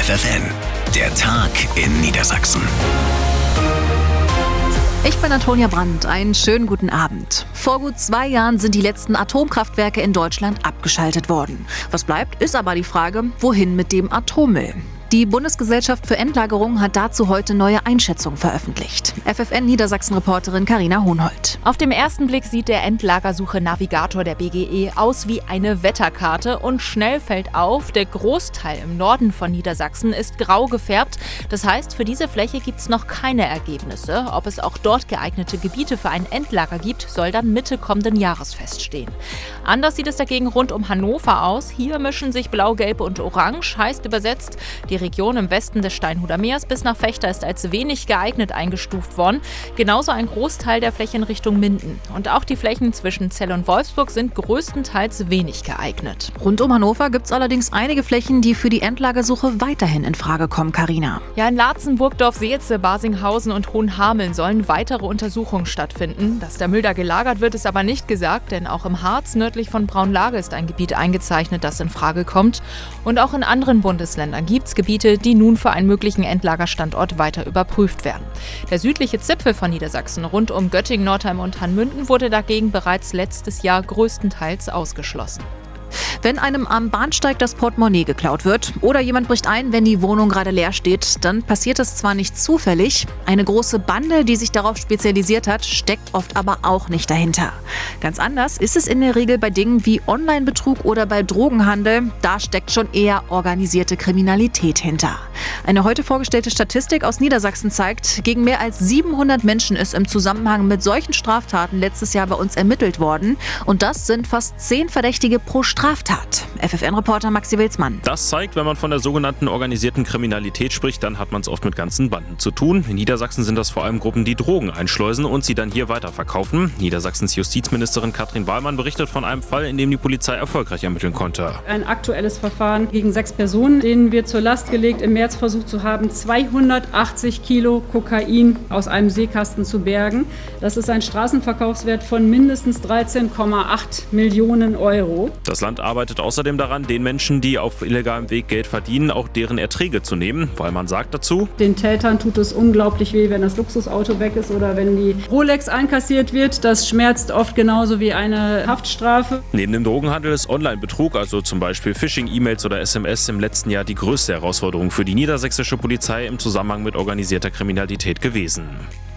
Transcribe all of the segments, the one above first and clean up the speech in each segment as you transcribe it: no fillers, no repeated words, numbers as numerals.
FFN, der Tag in Niedersachsen. Ich bin Antonia Brandt. Einen schönen guten Abend. Vor gut 2 Jahren sind die letzten Atomkraftwerke in Deutschland abgeschaltet worden. Was bleibt, ist aber die Frage, wohin mit dem Atommüll? Die Bundesgesellschaft für Endlagerung hat dazu heute neue Einschätzungen veröffentlicht. FFN-Niedersachsen-Reporterin Carina Hohnhold. Auf den ersten Blick sieht der Endlagersuche-Navigator der BGE aus wie eine Wetterkarte und schnell fällt auf, der Großteil im Norden von Niedersachsen ist grau gefärbt. Das heißt, für diese Fläche gibt es noch keine Ergebnisse. Ob es auch dort geeignete Gebiete für ein Endlager gibt, soll dann Mitte kommenden Jahres feststehen. Anders sieht es dagegen rund um Hannover aus. Hier mischen sich Blau, Gelb und Orange, heißt übersetzt, die Region im Westen des Steinhuder Meers bis nach Vechta ist als wenig geeignet eingestuft worden. Genauso ein Großteil der Flächen Richtung Minden. Und auch die Flächen zwischen Zell und Wolfsburg sind größtenteils wenig geeignet. Rund um Hannover gibt es allerdings einige Flächen, die für die Endlagersuche weiterhin in Frage kommen, Carina. Ja, in Laatzen, Burgdorf, Seelze, Basinghausen und Hohenhameln sollen weitere Untersuchungen stattfinden. Dass der Müll da gelagert wird, ist aber nicht gesagt, denn auch im Harz nördlich von Braunlage ist ein Gebiet eingezeichnet, das in Frage kommt. Und auch in anderen Bundesländern gibt es Gebiete, die nun für einen möglichen Endlagerstandort weiter überprüft werden. Der südliche Zipfel von Niedersachsen rund um Göttingen, Nordheim und Hanmünden wurde dagegen bereits letztes Jahr größtenteils ausgeschlossen. Wenn einem am Bahnsteig das Portemonnaie geklaut wird oder jemand bricht ein, wenn die Wohnung gerade leer steht, dann passiert es zwar nicht zufällig, eine große Bande, die sich darauf spezialisiert hat, steckt oft aber auch nicht dahinter. Ganz anders ist es in der Regel bei Dingen wie Online-Betrug oder bei Drogenhandel. Da steckt schon eher organisierte Kriminalität hinter. Eine heute vorgestellte Statistik aus Niedersachsen zeigt, gegen mehr als 700 Menschen ist im Zusammenhang mit solchen Straftaten letztes Jahr bei uns ermittelt worden. Und das sind fast 10 Verdächtige pro Straftat. FFN-Reporter Maxi Wilsmann. Das zeigt, wenn man von der sogenannten organisierten Kriminalität spricht, dann hat man es oft mit ganzen Banden zu tun. In Niedersachsen sind das vor allem Gruppen, die Drogen einschleusen und sie dann hier weiterverkaufen. Niedersachsens Justizministerin Katrin Wallmann berichtet von einem Fall, in dem die Polizei erfolgreich ermitteln konnte. Ein aktuelles Verfahren gegen 6 Personen, denen wir zur Last gelegt, im März versucht zu haben, 280 Kilo Kokain aus einem Seekasten zu bergen. Das ist ein Straßenverkaufswert von mindestens 13,8 Millionen Euro. Das Land arbeitet außerdem daran, den Menschen, die auf illegalem Weg Geld verdienen, auch deren Erträge zu nehmen. Wallmann sagt dazu: Den Tätern tut es unglaublich weh, wenn das Luxusauto weg ist oder wenn die Rolex einkassiert wird. Das schmerzt oft genauso wie eine Haftstrafe. Neben dem Drogenhandel ist Online-Betrug, also zum Beispiel Phishing-E-Mails oder SMS, im letzten Jahr die größte Herausforderung für die niedersächsische Polizei im Zusammenhang mit organisierter Kriminalität gewesen.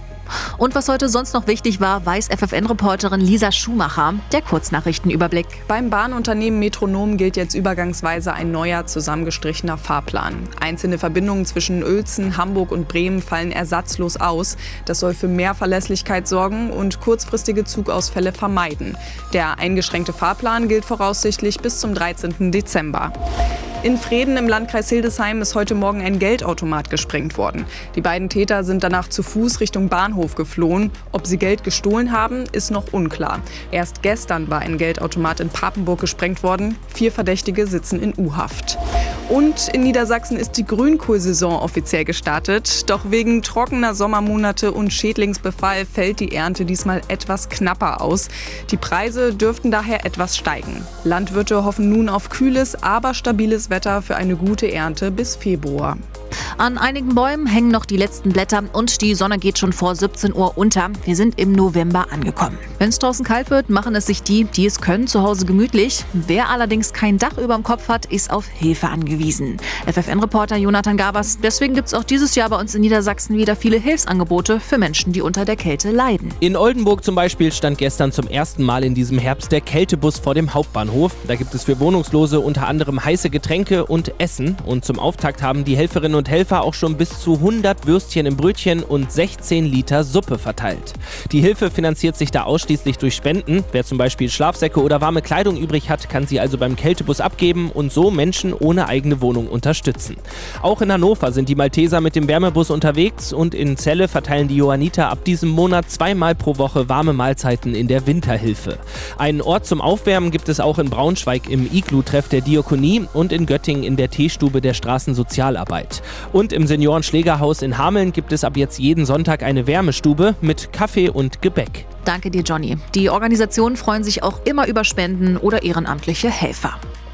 Und was heute sonst noch wichtig war, weiß FFN-Reporterin Lisa Schumacher. Der Kurznachrichtenüberblick. Beim Bahnunternehmen Metronom gilt jetzt übergangsweise ein neuer zusammengestrichener Fahrplan. Einzelne Verbindungen zwischen Uelzen, Hamburg und Bremen fallen ersatzlos aus. Das soll für mehr Verlässlichkeit sorgen und kurzfristige Zugausfälle vermeiden. Der eingeschränkte Fahrplan gilt voraussichtlich bis zum 13. Dezember. In Vreden im Landkreis Hildesheim ist heute Morgen ein Geldautomat gesprengt worden. Die beiden Täter sind danach zu Fuß Richtung Bahnhof geflohen. Ob sie Geld gestohlen haben, ist noch unklar. Erst gestern war ein Geldautomat in Papenburg gesprengt worden. 4 Verdächtige sitzen in U-Haft. Und in Niedersachsen ist die Grünkohlsaison offiziell gestartet. Doch wegen trockener Sommermonate und Schädlingsbefall fällt die Ernte diesmal etwas knapper aus. Die Preise dürften daher etwas steigen. Landwirte hoffen nun auf kühles, aber stabiles Wetter für eine gute Ernte bis Februar. An einigen Bäumen hängen noch die letzten Blätter und die Sonne geht schon vor 17 Uhr unter. Wir sind im November angekommen. Wenn es draußen kalt wird, machen es sich die es können, zu Hause gemütlich. Wer allerdings kein Dach über dem Kopf hat, ist auf Hilfe angewiesen. FFN-Reporter Jonathan Gabers. Deswegen gibt es auch dieses Jahr bei uns in Niedersachsen wieder viele Hilfsangebote für Menschen, die unter der Kälte leiden. In Oldenburg zum Beispiel stand gestern zum ersten Mal in diesem Herbst der Kältebus vor dem Hauptbahnhof. Da gibt es für Wohnungslose unter anderem heiße Getränke und Essen. Und zum Auftakt haben die Helferinnen und Helfer auch schon bis zu 100 Würstchen im Brötchen und 16 Liter Suppe verteilt. Die Hilfe finanziert sich da ausschließlich durch Spenden. Wer zum Beispiel Schlafsäcke oder warme Kleidung übrig hat, kann sie also beim Kältebus abgeben und so Menschen ohne eigene Wohnung unterstützen. Auch in Hannover sind die Malteser mit dem Wärmebus unterwegs und in Celle verteilen die Johanniter ab diesem Monat 2-mal pro Woche warme Mahlzeiten in der Winterhilfe. Einen Ort zum Aufwärmen gibt es auch in Braunschweig im Iglu-Treff der Diakonie und in Göttingen in der Teestube der Straßensozialarbeit. Und im Seniorenschlägerhaus in Hameln gibt es ab jetzt jeden Sonntag eine Wärmestube mit Kaffee und Gebäck. Danke dir, Johnny. Die Organisationen freuen sich auch immer über Spenden oder ehrenamtliche Helfer.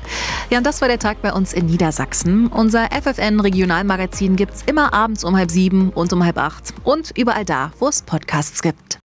Ja, und das war der Tag bei uns in Niedersachsen. Unser FFN-Regionalmagazin gibt's immer abends um 6:30 und um 7:30 und überall da, wo es Podcasts gibt.